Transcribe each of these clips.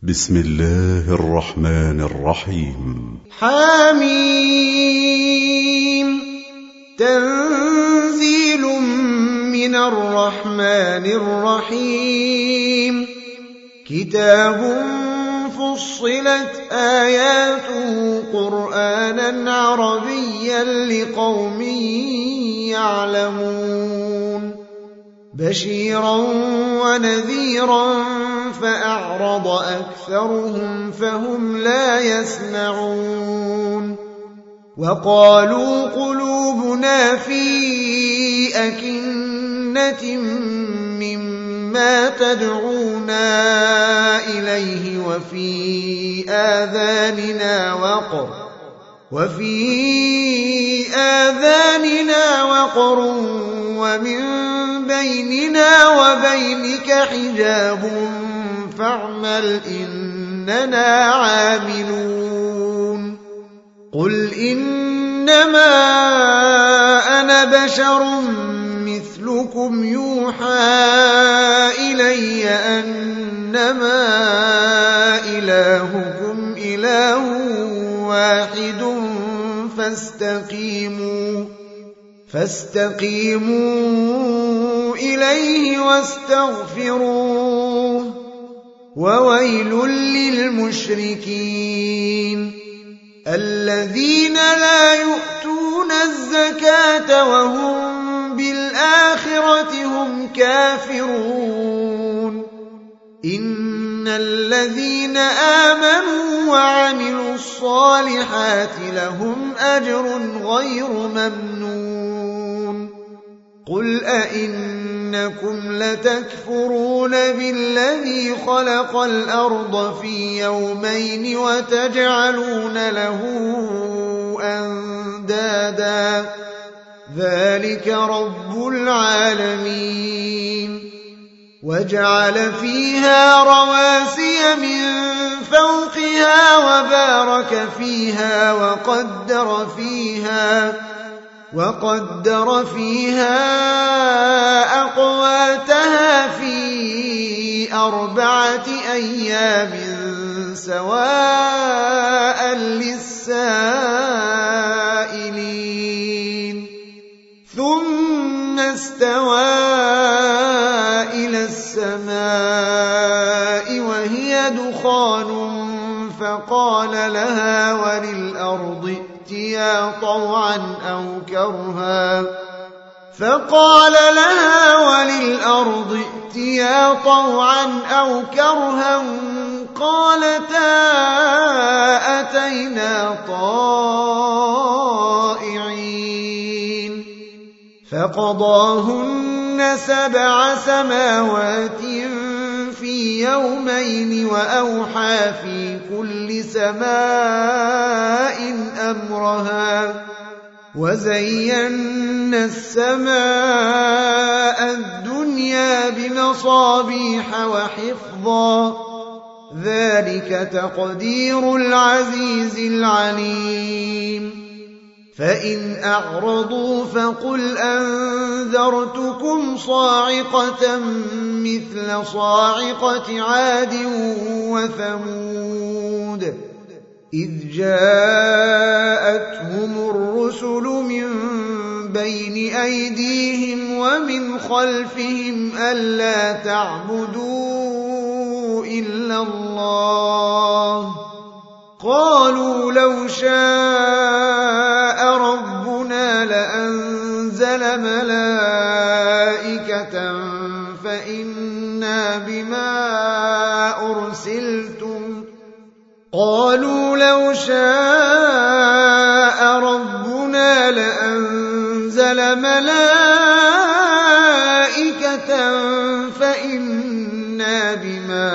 بسم الله الرحمن الرحيم. حميم. تنزيل من الرحمن الرحيم. كتاب فصلت آياته قرآنا عربيا لقوم يعلمون بشيرا ونذيرا فأعرض أكثرهم فهم لا يسمعون. وقالوا قلوبنا في أكنة مما تدعونا إليه وفي آذاننا وقر ومن بيننا وبينك حجاب فاعمل إننا عاملون. قل إنما أنا بشر مثلكم يوحى إلي أنما إلهكم إله واحد فاستقيموا إليه واستغفروه وويل للمشركين الذين لا يؤتون الزكاة وهم بالآخرة هم كافرون. إن الذين آمنوا وعملوا الصالحات لهم أجر غير ممنون. قل أئنكم لتكفرون بالذي خلق الأرض في يومين وتجعلون له أندادا ذلك رب العالمين. وجعل فيها رواسي من فوقها وبارك فيها وقدر فيها أقواتها في 4 أيام سواء للسائلين. ثم استوى إلى السماء وهي دخان فقال لها وللأرض ائتيا طوعا أو كرها قالتا أتينا طائعين. فقضاهن 7 سماوات في يومين وأوحى في كل سماء أمرها وزينا السماء الدنيا بمصابيح وحفظا ذلك تقدير العزيز العليم. فإن أعرضوا فقل أنذرتكم صاعقة مثل صاعقة عاد وثمود إذ جاءتهم الرسل من بين أيديهم ومن خلفهم ألا تعبدوا إلا الله قالوا لو شاء ربنا لأنزل ملائكة فإنا بما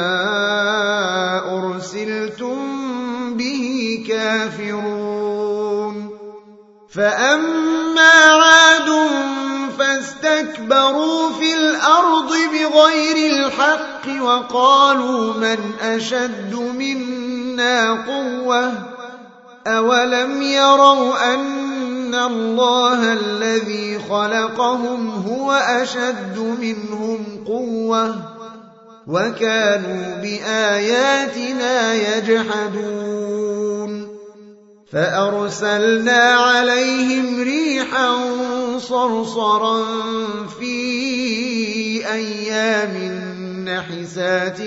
أرسلتم به كافرون. فأما عاد فاستكبروا في الأرض بغير الحق وقالوا من أشد منا قوة أولم يروا أن الله الذي خلقهم هو أشد منهم قوة وكانوا بآياتنا يجحدون فأرسلنا عليهم ريحا صرصرا في أيام نحسات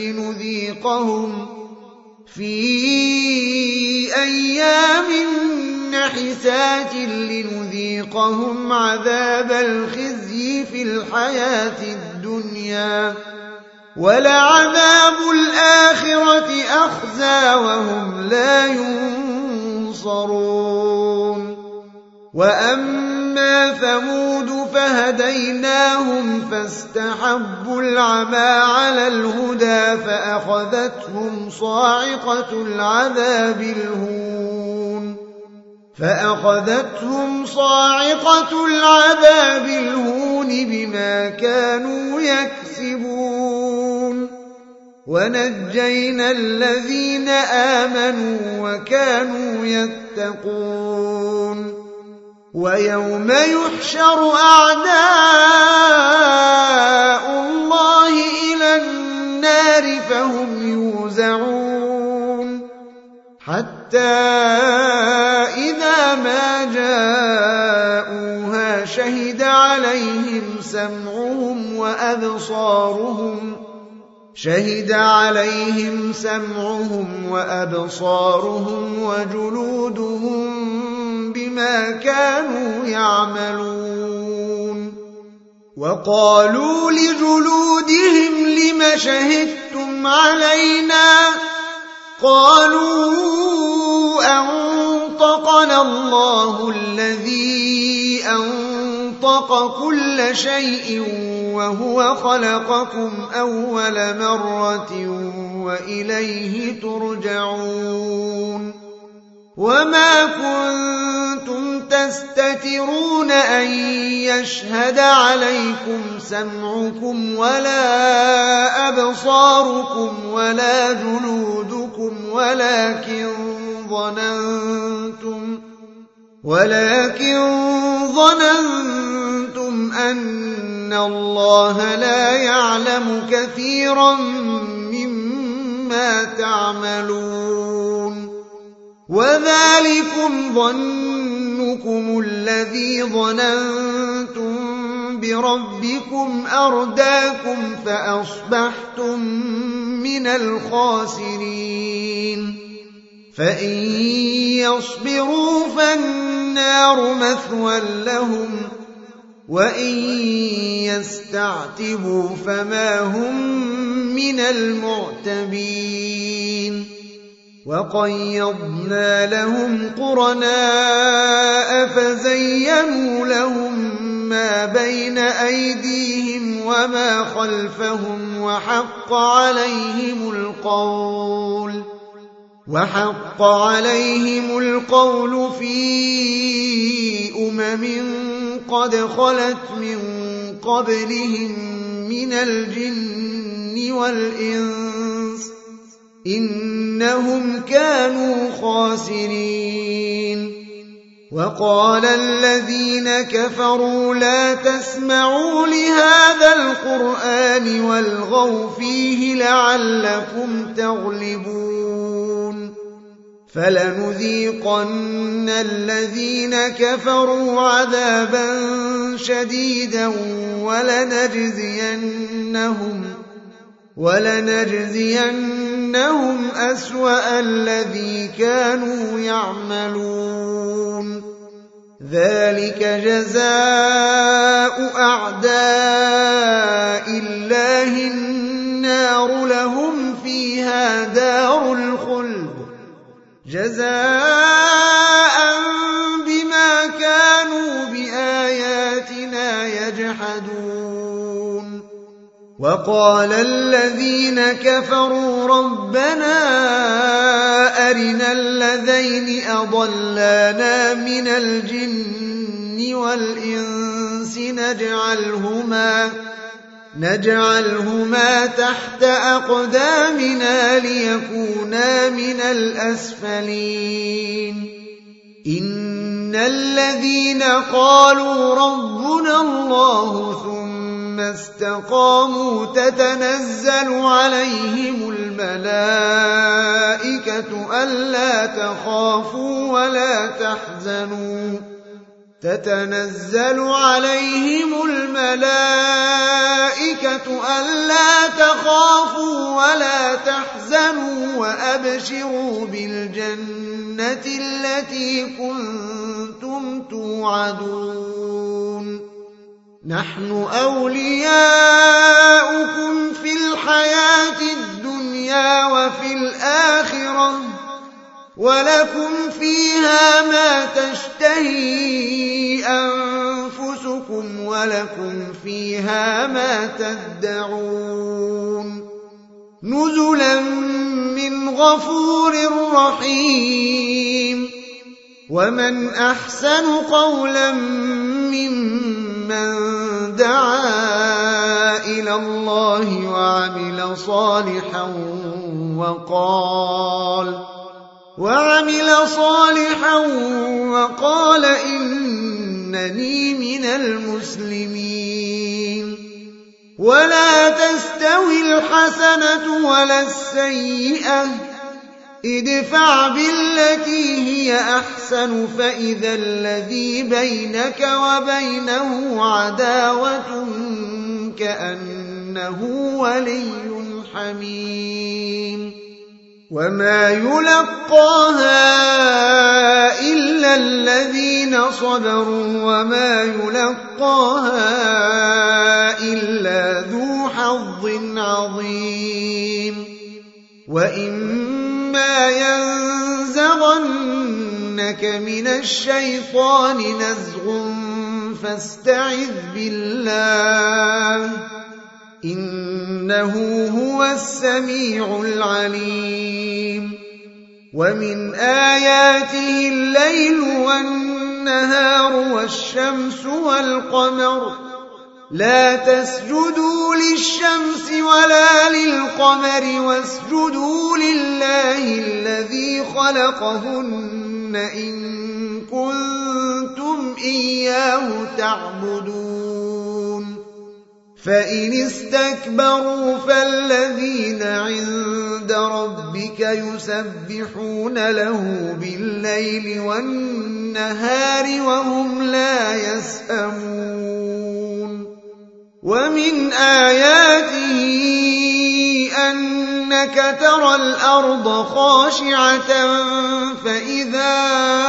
لنذيقهم عذاب الخزي في الحياة الدنيا ولعذاب الآخرة أخزى وهم لا ينصرون وأما ثمود فهديناهم فاستحبوا العمى على الهدى فأخذتهم صاعقة العذاب الهون بما كانوا يكسبون ونجينا الذين آمنوا وكانوا يتقون ويوم يحشر أعداء الله إلى النار فهم يوزعون حتى إذا ما جاءوها شهد عليهم سمعهم وأبصارهم وجلودهم بما كانوا يعملون وقالوا لجلودهم لم شهدتم علينا قالوا أنطقنا الله الذي أنطق كل شيء وهو خلقكم أول مرة وإليه ترجعون وما كنتم تستترون أن يشهد عليكم سمعكم ولا أبصاركم ولا جلودكم ولكن ظننتم أن الله لا يعلم كثيرا مما تعملون وذلكم ظنكم الذي ظننتم بربكم أرداكم فأصبحتم من الخاسرين فإن يصبروا فالنار مثوى لهم وإن يستعتبوا فما هم من المعتبين وقيضنا لهم قرناء فزينوا لهم ما بين أيديهم وما خلفهم وحق عليهم القول في قد خلت من قبلهم من الجن والإنس إنهم كانوا خاسرين وقال الذين كفروا لا تسمعوا لهذا القرآن والغوا فيه لعلكم تغلبون فلنذيقن الذين كفروا عذابا شديدا ولنجزينهم أسوأ الذي كانوا يعملون ذلك جزاء أعداء الله النار لهم فيها دار الخلد جزاء بما كانوا بآياتنا يجحدون وقال الذين كفروا ربنا أرنا الذين أضلانا من الجن والإنس نجعلهما تحت أقدامنا ليكونا من الأسفلين إن الذين قالوا ربنا الله ثم ثم استقاموا تتنزل عليهم الملائكة ألا تخافوا ولا تحزنوا وأبشروا بالجنة التي كنتم توعدون نحن أولياؤكم في الحياة الدنيا وفي الآخرة ولكم فيها ما تشتهي أنفسكم ولكم فيها ما تدعون نزلا من غفور رحيم ومن أحسن قولا ممن دعا إلى الله وعمل صالحا وقال إنني من المسلمين ولا تستوي الحسنة ولا السيئة ادفع بالتي هي أحسن فإذا الذي بينك وبينه عداوة كأنه ولي حميم وما يلقاها إلا الذين صبروا وما يلقاها إلا ذو حظ عظيم وإما ينزغنك من الشيطان نزغ فاستعذ بالله إنه هو السميع العليم ومن آياته الليل والنهار والشمس والقمر لا تسجدوا للشمس ولا للقمر واسجدوا لله الذي خلقهن إن كنتم إياه تعبدون فإن استكبروا فالذين عند ربك يسبحون له بالليل والنهار وهم لا يسأمون ومن آياته أنك ترى الأرض خاشعة فإذا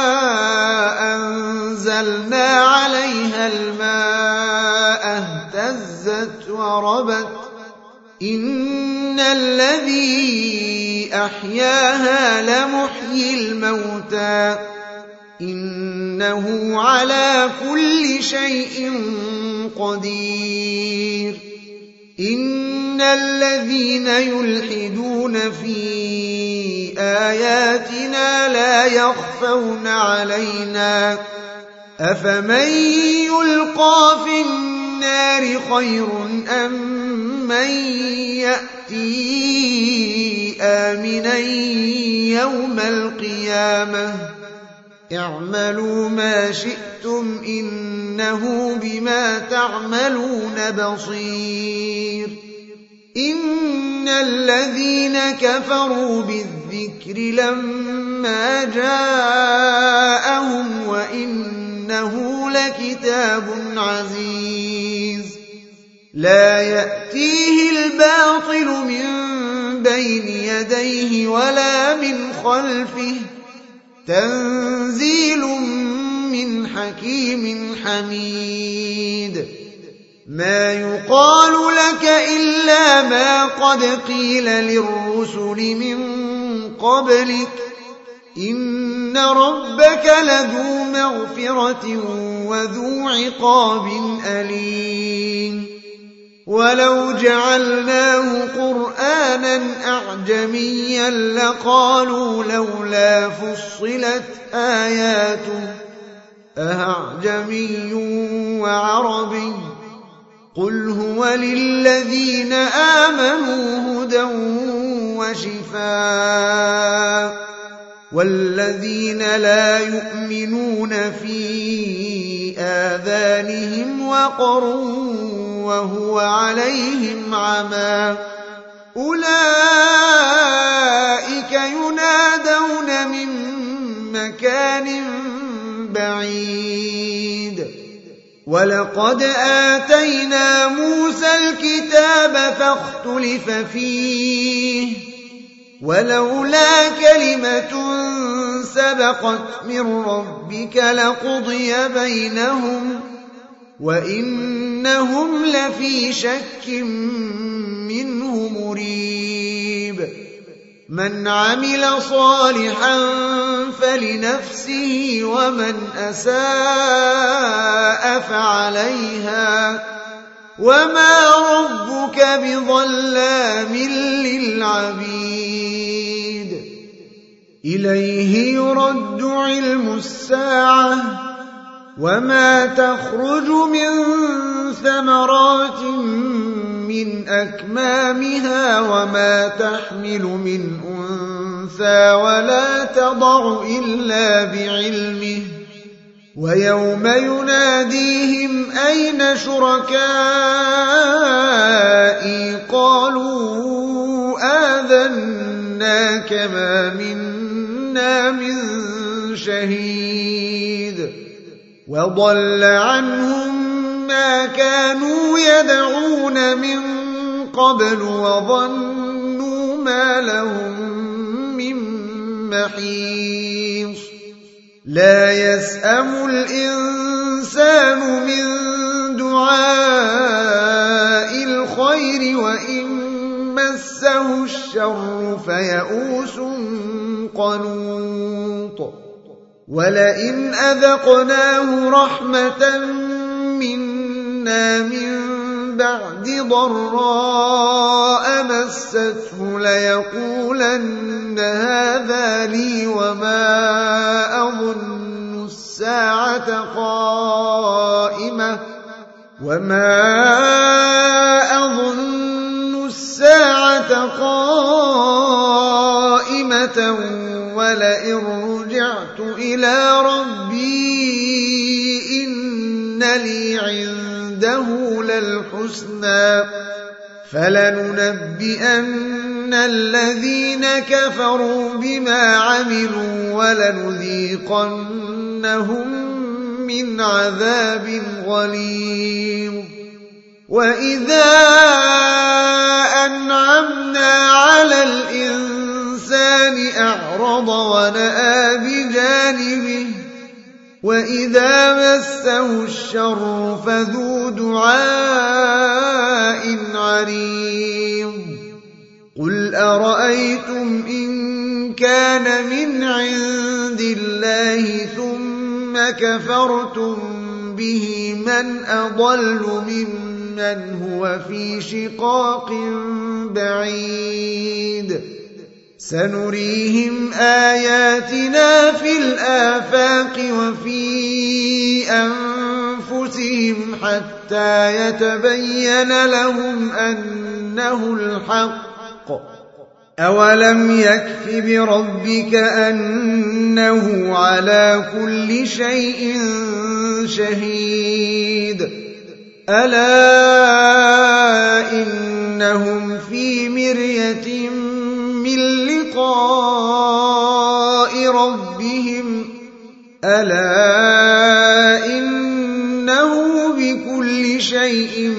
أنزلنا عليها الماء اهتزت وربت إن الذي أحياها لمحيي الموتى إنه على كل شيء قدير إن الذين يلحدون في آياتنا لا يخفون علينا أفمن يلقى في النار خير أم من يأتي آمنا يوم القيامة اعملوا ما شئتم إنه بما تعملون بصير إن الذين كفروا بالذكر لما جاءهم وإنه لكتاب عزيز لا يأتيه الباطل من بين يديه ولا من خلفه تنزيل من حكيم حميد ما يقال لك إلا ما قد قيل للرسل من قبلك إن ربك لذو مغفرة وذو عقاب أليم ولو جعلناه قرآنا أعجميا لقالوا لولا فصلت آياته أعجمي وعربي قل هو للذين آمنوا هدى وشفاء والذين لا يؤمنون في آذانهم وقر وهو عليهم عمى أولئك ينادون من مكان بعيد ولقد آتينا موسى الكتاب فاختلف فيه ولولا كلمة سبقت من ربك لقضي بينهم وإنهم لفي شك منه مريب من عمل صالحا فلنفسه ومن أساء فعليها وما ربك بظلام للعبيد إليه يرد علم الساعة وما تخرج من ثمرات من أكمامها وما تحمل من أنثى ولا تضع إلا بعلمه ويوم يناديهم أين شركائي قالوا آذناك ما منا من شهيد وضل عنهم ما كانوا يدعون من قبل وظنوا ما لهم من محيص لا يسأم الإنسان من دعاء الخير وإن مسه الشر فيئوس قنوط ولئن أذقناه رحمة منا من بعد ضراء مسته ليقولن هذا لي وما أظن الساعة قائمة ولئن رجعت إلى ربي إن لي عنده للحسنى فلننبئن الذين كفروا بما عملوا ولنذيقنهم من عذاب غليظ وإذا أنعمنا على الإنسان أعرض ونأى بجانبه وإذا مسه الشر فذو دعاء عريض قل أرأيتم إن كان من عند الله ثم كفرتم به من أضل ممن هو في شقاق بعيد سنريهم آياتنا في الآفاق وفي أنفسهم حتى يتبين لهم أنه الحق أولم يكف بربك أنه على كل شيء شهيد ألا إنهم في مرية من لقاء ربهم ألا إنه بكل شيء